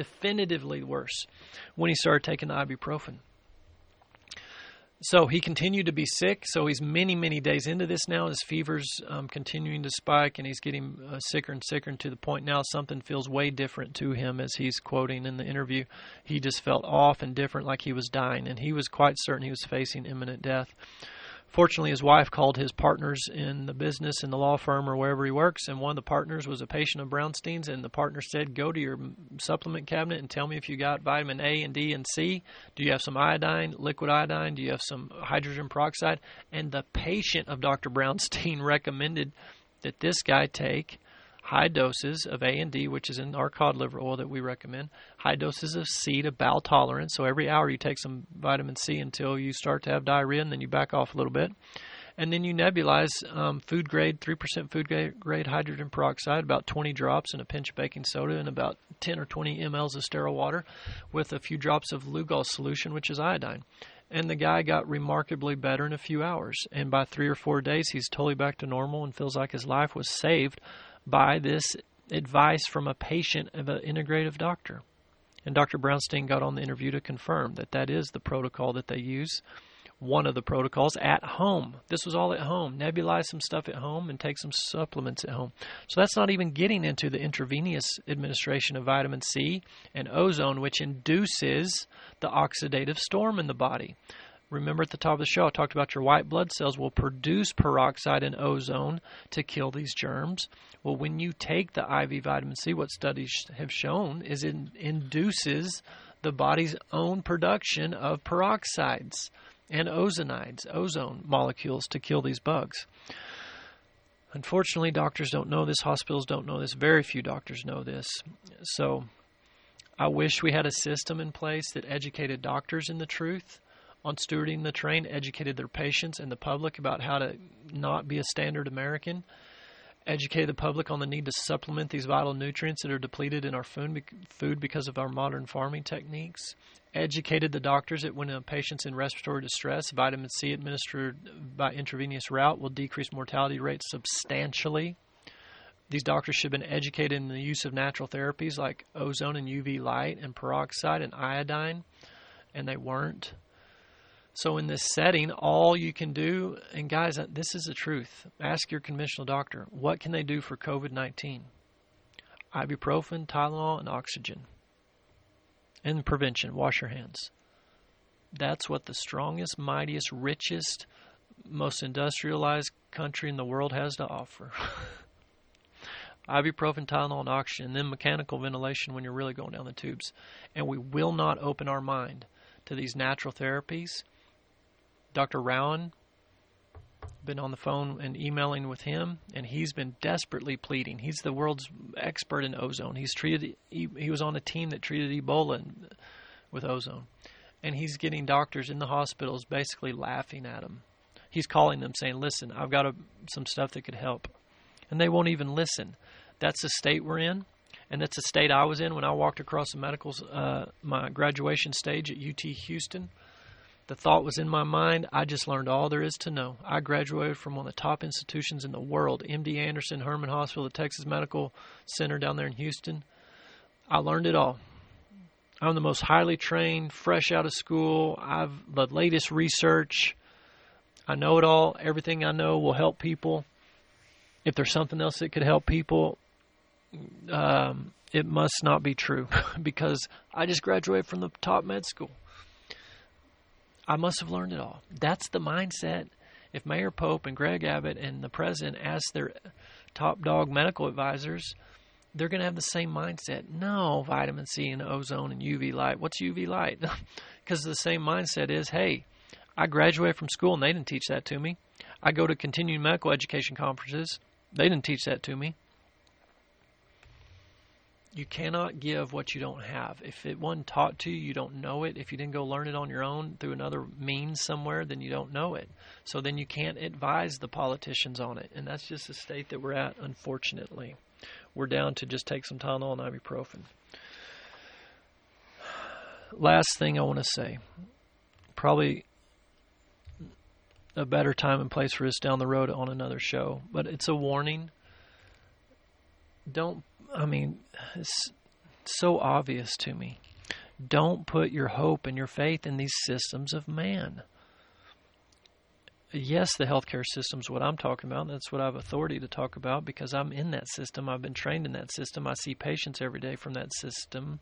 when he started taking the ibuprofen. So he continued to be sick. So he's many, many days into this now. His fever's continuing to spike, and he's getting sicker and sicker, and to the point now something feels way different to him, as he's quoting in the interview. He just felt off and different, like he was dying, and he was quite certain he was facing imminent death. Fortunately, his wife called his partners in the business, in the law firm, or wherever he works, and one of the partners was a patient of Brownstein's, and the partner said, go to your supplement cabinet and tell me if you got vitamin A and D and C. Do you have some iodine, liquid iodine? Do you have some hydrogen peroxide? And the patient of Dr. Brownstein recommended that this guy take high doses of A and D, which is in our cod liver oil that we recommend, high doses of C to bowel tolerance. So every hour you take some vitamin C until you start to have diarrhea, and then you back off a little bit. And then you nebulize food grade, 3% food grade hydrogen peroxide, about 20 drops, and a pinch of baking soda, and about 10 or 20 mLs of sterile water with a few drops of Lugol solution, which is iodine. And the guy got remarkably better in a few hours. And by 3 or 4 days, he's totally back to normal and feels like his life was saved by this advice from a patient of an integrative doctor. And Dr. Brownstein got on the interview to confirm that that is the protocol that they use, one of the protocols at home. This was all at home. Nebulize some stuff at home and take some supplements at home. So that's not even getting into the intravenous administration of vitamin C and ozone, which induces the oxidative storm in the body. Remember at the top of the show, I talked about your white blood cells will produce peroxide and ozone to kill these germs. Well, when you take the IV vitamin C, what studies have shown is it induces the body's own production of peroxides and ozonides, ozone molecules, to kill these bugs. Unfortunately, doctors don't know this. Hospitals don't know this. Very few doctors know this. So I wish we had a system in place that educated doctors in the truth on stewarding the train, educated their patients and the public about how to not be a standard American, educate the public on the need to supplement these vital nutrients that are depleted in our food because of our modern farming techniques, educated the doctors that when a patient's in respiratory distress, vitamin C administered by intravenous route will decrease mortality rates substantially. These doctors should have been educated in the use of natural therapies like ozone and UV light and peroxide and iodine, and they weren't. So in this setting, all you can do, and guys, this is the truth. Ask your conventional doctor, what can they do for COVID-19? Ibuprofen, Tylenol, and oxygen. And prevention, wash your hands. That's what the strongest, mightiest, richest, most industrialized country in the world has to offer. Ibuprofen, Tylenol, and oxygen, and then mechanical ventilation when you're really going down the tubes. And we will not open our mind to these natural therapies. Dr. Rowan, been on the phone and emailing with him, and he's been desperately pleading. He's the world's expert in ozone. He was on a team that treated Ebola with ozone, and he's getting doctors in the hospitals basically laughing at him. He's calling them saying, listen, I've got some stuff that could help, and they won't even listen. That's the state we're in, and that's the state I was in when I walked across the medical's my graduation stage at UT Houston. The thought was in my mind, I just learned all there is to know. I graduated from one of the top institutions in the world, MD Anderson, Herman Hospital, the Texas Medical Center down there in Houston. I learned it all. I'm the most highly trained, fresh out of school. I've the latest research. I know it all. Everything I know will help people. If there's something else that could help people, it must not be true because I just graduated from the top med school. I must have learned it all. That's the mindset. If Mayor Pope and Greg Abbott and the president ask their top dog medical advisors, they're going to have the same mindset. No, vitamin C and ozone and UV light. What's UV light? Because the same mindset is, hey, I graduated from school and they didn't teach that to me. I go to continuing medical education conferences. They didn't teach that to me. You cannot give what you don't have. If it wasn't taught to you, you don't know it. If you didn't go learn it on your own through another means somewhere, then you don't know it. So then you can't advise the politicians on it. And that's just the state that we're at, unfortunately. We're down to just take some Tylenol and ibuprofen. Last thing I want to say. Probably a better time and place for us down the road on another show. But it's a warning. It's so obvious to me. Don't put your hope and your faith in these systems of man. Yes, the healthcare system is what I'm talking about. That's what I have authority to talk about because I'm in that system. I've been trained in that system. I see patients every day from that system.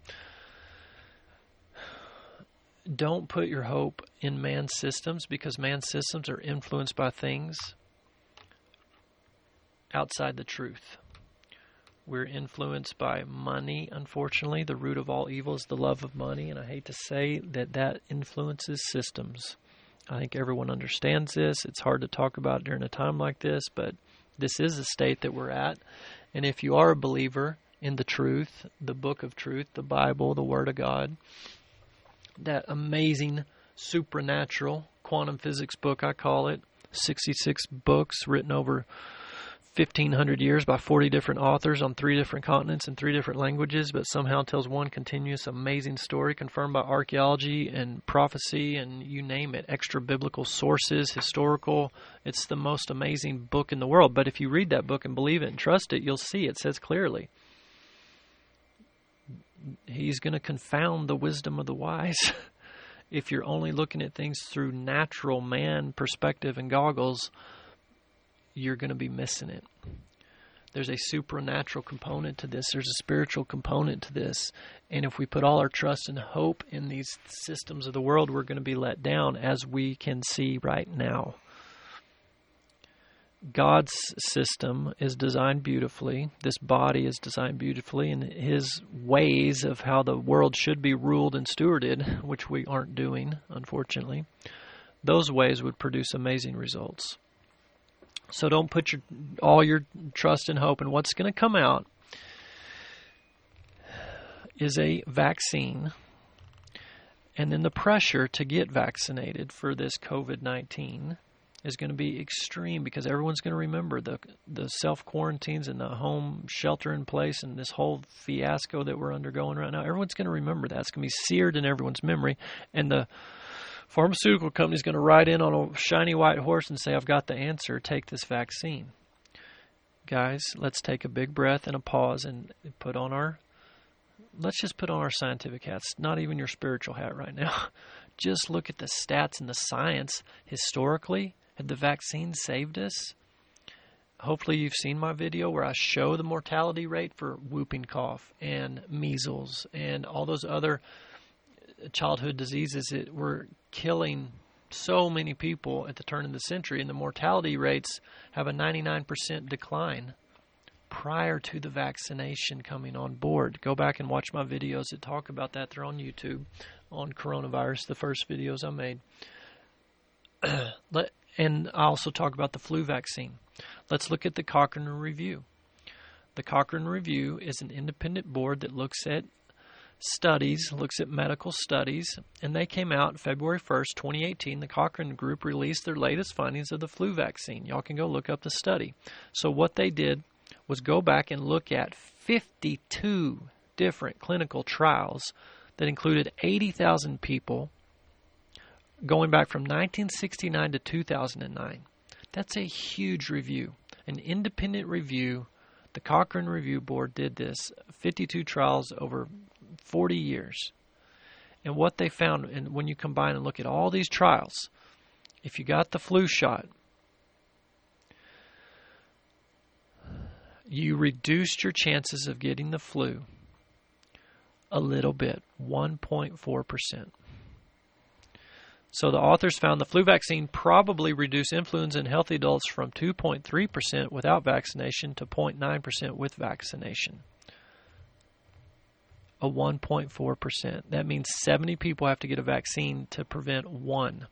Don't put your hope in man's systems because man's systems are influenced by things outside the truth. We're influenced by money, unfortunately. The root of all evil is the love of money, and I hate to say that influences systems. I think everyone understands this. It's hard to talk about during a time like this, but this is the state that we're at. And if you are a believer in the truth, the book of truth, the Bible, the Word of God, that amazing supernatural quantum physics book, I call it, 66 books written over 1,500 years by 40 different authors on 3 different continents and 3 different languages, but somehow tells one continuous amazing story confirmed by archaeology and prophecy and you name it, extra biblical sources, historical. It's the most amazing book in the world. But if you read that book and believe it and trust it, you'll see it says clearly. He's going to confound the wisdom of the wise. If you're only looking at things through natural man perspective and goggles, you're going to be missing it. There's a supernatural component to this. There's a spiritual component to this. And if we put all our trust and hope in these systems of the world, we're going to be let down, as we can see right now. God's system is designed beautifully. This body is designed beautifully, and His ways of how the world should be ruled and stewarded, which we aren't doing, unfortunately, those ways would produce amazing results. So don't put all your trust and hope in what's going to come out is a vaccine, and then the pressure to get vaccinated for this COVID-19 is going to be extreme because everyone's going to remember the self-quarantines and the home shelter in place and this whole fiasco that we're undergoing right now. Everyone's going to remember that. It's going to be seared in everyone's memory, and the pharmaceutical company's going to ride in on a shiny white horse and say, I've got the answer, take this vaccine. Guys, let's take a big breath and a pause and let's just put on our scientific hats, not even your spiritual hat right now. Just look at the stats and the science. Historically, had the vaccine saved us? Hopefully you've seen my video where I show the mortality rate for whooping cough and measles and all those other childhood diseases that were killing so many people at the turn of the century, and the mortality rates have a 99% decline prior to the vaccination coming on board. Go back and watch my videos that talk about that. They're on YouTube on coronavirus, the first videos I made. And I also talk about the flu vaccine. Let's look at the Cochrane Review. The Cochrane Review is an independent board that looks at studies, looks at medical studies, and they came out February 1st, 2018. The Cochrane Group released their latest findings of the flu vaccine. Y'all can go look up the study. So what they did was go back and look at 52 different clinical trials that included 80,000 people going back from 1969 to 2009. That's a huge review, an independent review. The Cochrane Review Board did this, 52 trials over 40 years. And what they found, and when you combine and look at all these trials, if you got the flu shot, you reduced your chances of getting the flu a little bit, 1.4%. So the authors found the flu vaccine probably reduced influenza in healthy adults from 2.3% without vaccination to 0.9% with vaccination. A 1.4%. That means 70 people have to get a vaccine to prevent one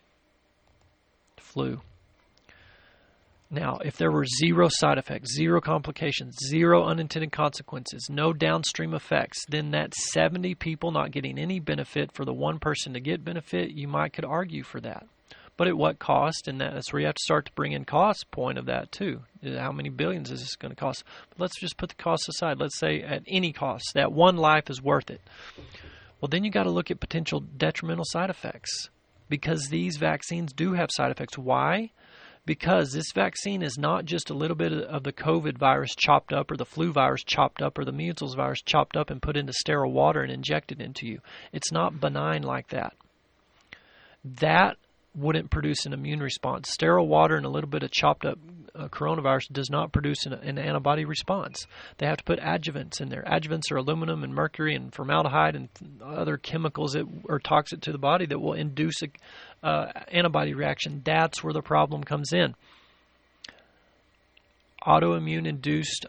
flu. Now, if there were zero side effects, zero complications, zero unintended consequences, no downstream effects, then that 70 people not getting any benefit for the one person to get benefit, you could argue for that. But at what cost? And that's where you have to start to bring in cost point of that too. How many billions is this going to cost? But let's just put the cost aside. Let's say at any cost, that one life is worth it. Well, then you got to look at potential detrimental side effects because these vaccines do have side effects. Why? Because this vaccine is not just a little bit of the COVID virus chopped up or the flu virus chopped up or the measles virus chopped up and put into sterile water and injected into you. It's not benign like that. That wouldn't produce an immune response. Sterile water and a little bit of chopped up coronavirus does not produce an antibody response. They have to put adjuvants in there. Adjuvants are aluminum and mercury and formaldehyde and other chemicals that are toxic to the body that will induce antibody reaction. That's where the problem comes in. Adjuvant-induced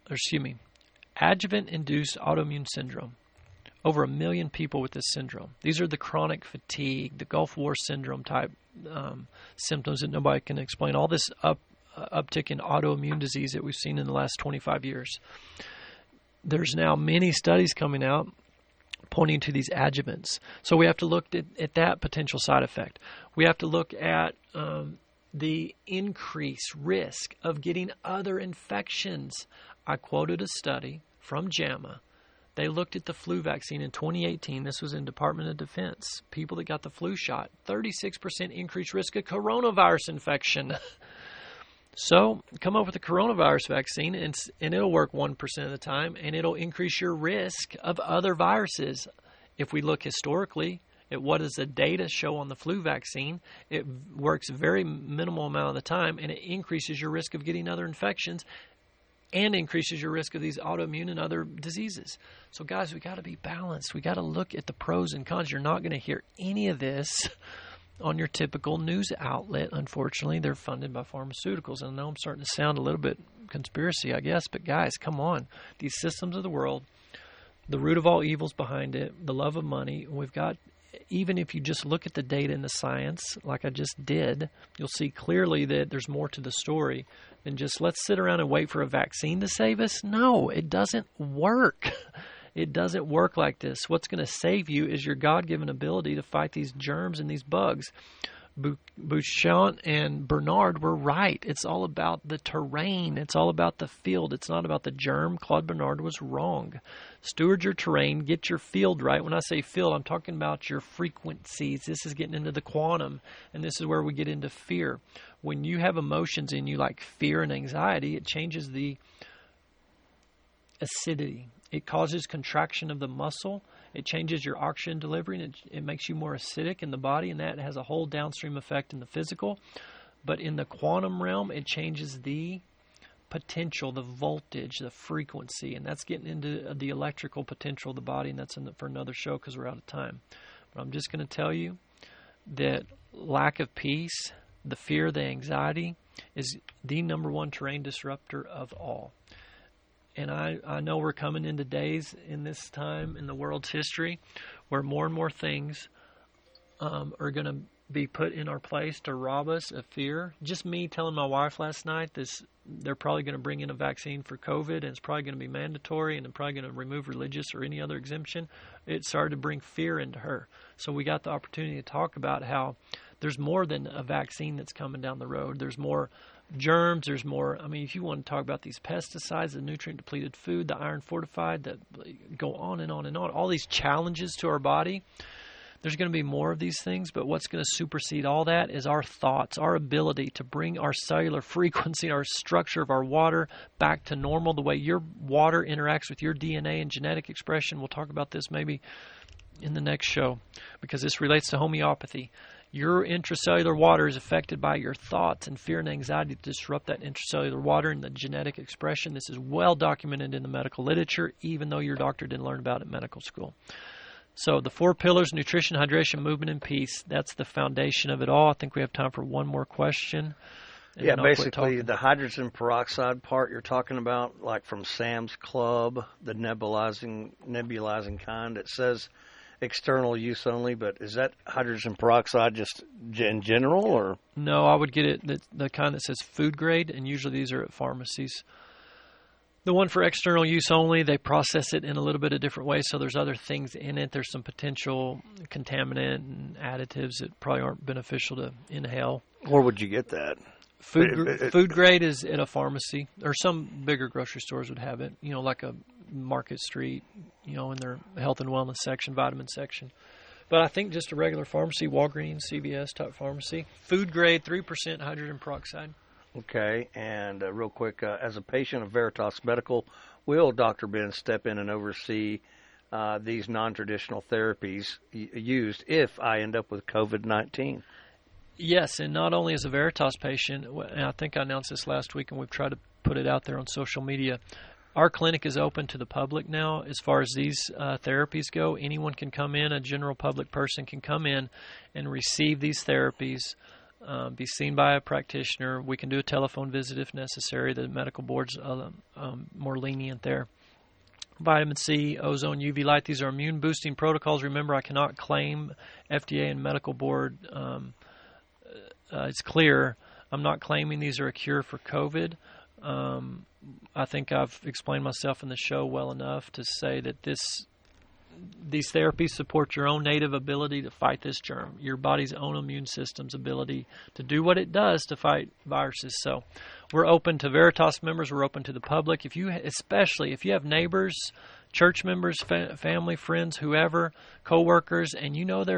autoimmune syndrome. Over 1 million people with this syndrome. These are the chronic fatigue, the Gulf War syndrome type symptoms that nobody can explain. All this uptick in autoimmune disease that we've seen in the last 25 years. There's now many studies coming out pointing to these adjuvants. So we have to look at that potential side effect. We have to look at the increased risk of getting other infections. I quoted a study from JAMA. They looked at the flu vaccine in 2018. This was in Department of Defense. People that got the flu shot, 36% increased risk of coronavirus infection. So come up with a coronavirus vaccine, and it'll work 1% of the time, and it'll increase your risk of other viruses. If we look historically at what does the data show on the flu vaccine, it works very minimal amount of the time, and it increases your risk of getting other infections and increases your risk of these autoimmune and other diseases. So guys, we got to be balanced. We got to look at the pros and cons. You're not going to hear any of this on your typical news outlet. Unfortunately, they're funded by pharmaceuticals. And I know I'm starting to sound a little bit conspiracy, I guess, but guys, come on. These systems of the world, the root of all evils behind it, the love of money, we've got, even if you just look at the data and the science, like I just did, you'll see clearly that there's more to the story than just let's sit around and wait for a vaccine to save us. No, it doesn't work. It doesn't work like this. What's going to save you is your God-given ability to fight these germs and these bugs. Bouchant and Bernard were right. It's all about the terrain. It's all about the field. It's not about the germ. Claude Bernard was wrong. Steward your terrain. Get your field right. When I say field, I'm talking about your frequencies. This is getting into the quantum, and this is where we get into fear. When you have emotions in you like fear and anxiety, it changes the acidity. It causes contraction of the muscle. It changes your oxygen delivery, and it makes you more acidic in the body, and that has a whole downstream effect in the physical. But in the quantum realm, it changes the potential, the voltage, the frequency, and that's getting into the electrical potential of the body, and that's for another show because we're out of time. But I'm just going to tell you that lack of peace, the fear, the anxiety, is the number one terrain disruptor of all. And I know we're coming into days in this time in the world's history where more and more things are going to be put in our place to rob us of fear. Just me telling my wife last night they're probably going to bring in a vaccine for COVID, and it's probably going to be mandatory, and they're probably going to remove religious or any other exemption. It started to bring fear into her. So we got the opportunity to talk about how there's more than a vaccine that's coming down the road. There's more germs, there's more. I mean, if you want to talk about these pesticides, the nutrient depleted food, the iron fortified, that go on and on and on, all these challenges to our body, there's going to be more of these things, but what's going to supersede all that is our thoughts, our ability to bring our cellular frequency, our structure of our water back to normal, the way your water interacts with your DNA and genetic expression. We'll talk about this maybe in the next show because this relates to homeopathy. Your intracellular water is affected by your thoughts, and fear and anxiety to disrupt that intracellular water and the genetic expression. This is well documented in the medical literature, even though your doctor didn't learn about it in medical school. So the 4 pillars: nutrition, hydration, movement, and peace. That's the foundation of it all. I think we have time for one more question. Yeah, basically the hydrogen peroxide part you're talking about, like from Sam's Club, the nebulizing kind. It says external use only, but is that hydrogen peroxide just in general, or? No, I would get it the kind that says food grade, and usually these are at pharmacies. The one for external use only, they process it in a little bit of different ways, so there's other things in it. There's some potential contaminant and additives that probably aren't beneficial to inhale. Where would you get that? Food grade is at a pharmacy, or some bigger grocery stores would have it, like a Market Street, in their health and wellness section, vitamin section. But I think just a regular pharmacy, Walgreens, CVS type pharmacy, food grade, 3% hydrogen peroxide. Okay, and real quick, as a patient of Veritas Medical, will Dr. Ben step in and oversee these non-traditional therapies used if I end up with COVID-19? Yes, and not only as a Veritas patient, and I think I announced this last week, and we've tried to put it out there on social media. Our clinic is open to the public now as far as these therapies go. Anyone can come in, a general public person can come in and receive these therapies, be seen by a practitioner. We can do a telephone visit if necessary. The medical board's more lenient there. Vitamin C, ozone, UV light, these are immune boosting protocols. Remember, I cannot claim FDA and medical board. It's clear I'm not claiming these are a cure for COVID. I think I've explained myself in the show well enough to say that these therapies support your own native ability to fight this germ, your body's own immune system's ability to do what it does to fight viruses. So we're open to Veritas members. We're open to the public. Especially if you have neighbors, church members, family, friends, whoever, coworkers, and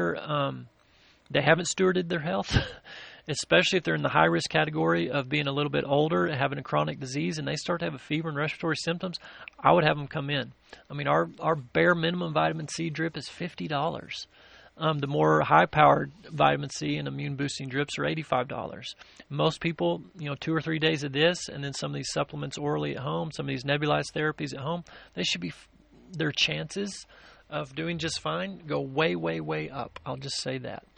they haven't stewarded their health, especially if they're in the high-risk category of being a little bit older and having a chronic disease, and they start to have a fever and respiratory symptoms, I would have them come in. I mean, our bare minimum vitamin C drip is $50. The more high-powered vitamin C and immune-boosting drips are $85. Most people, 2 or 3 days of this, and then some of these supplements orally at home, some of these nebulized therapies at home, their chances of doing just fine go way, way, way up. I'll just say that.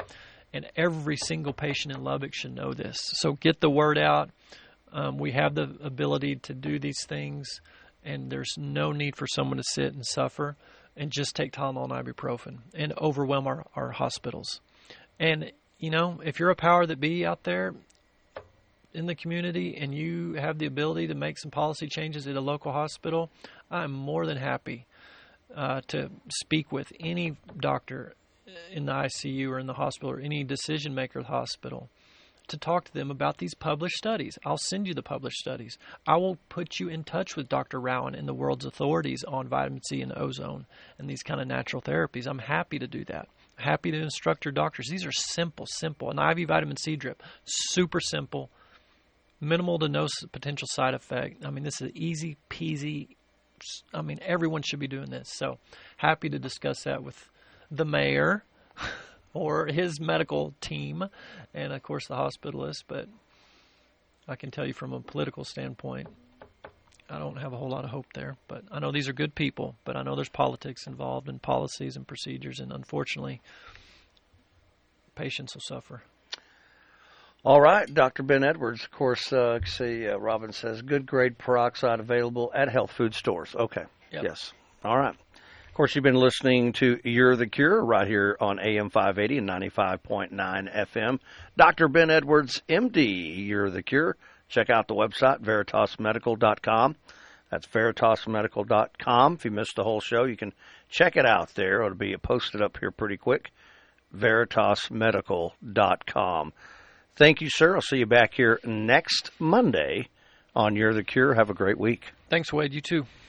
And every single patient in Lubbock should know this. So get the word out. We have the ability to do these things, and there's no need for someone to sit and suffer and just take Tylenol and ibuprofen and overwhelm our hospitals. And, if you're a power that be out there in the community and you have the ability to make some policy changes at a local hospital, I'm more than happy to speak with any doctor in the ICU or in the hospital or any decision maker at the hospital to talk to them about these published studies. I'll send you the published studies. I will put you in touch with Dr. Rowan and the world's authorities on vitamin C and ozone and these kind of natural therapies. I'm happy to do that. Happy to instruct your doctors. These are simple. An IV vitamin C drip, super simple, minimal to no potential side effect. I mean, this is easy peasy. I mean, everyone should be doing this. So happy to discuss that with the mayor or his medical team and, of course, the hospitalist. But I can tell you from a political standpoint, I don't have a whole lot of hope there. But I know these are good people, but I know there's politics involved and policies and procedures, and unfortunately, patients will suffer. All right, Dr. Ben Edwards. Of course, Robin says, good grade peroxide available at health food stores. Okay, Yep. Yes. All right. Of course, you've been listening to You're the Cure right here on AM 580 and 95.9 FM. Dr. Ben Edwards, MD, You're the Cure. Check out the website, veritasmedical.com. That's veritasmedical.com. If you missed the whole show, you can check it out there. It'll be posted up here pretty quick, veritasmedical.com. Thank you, sir. I'll see you back here next Monday on You're the Cure. Have a great week. Thanks, Wade. You too.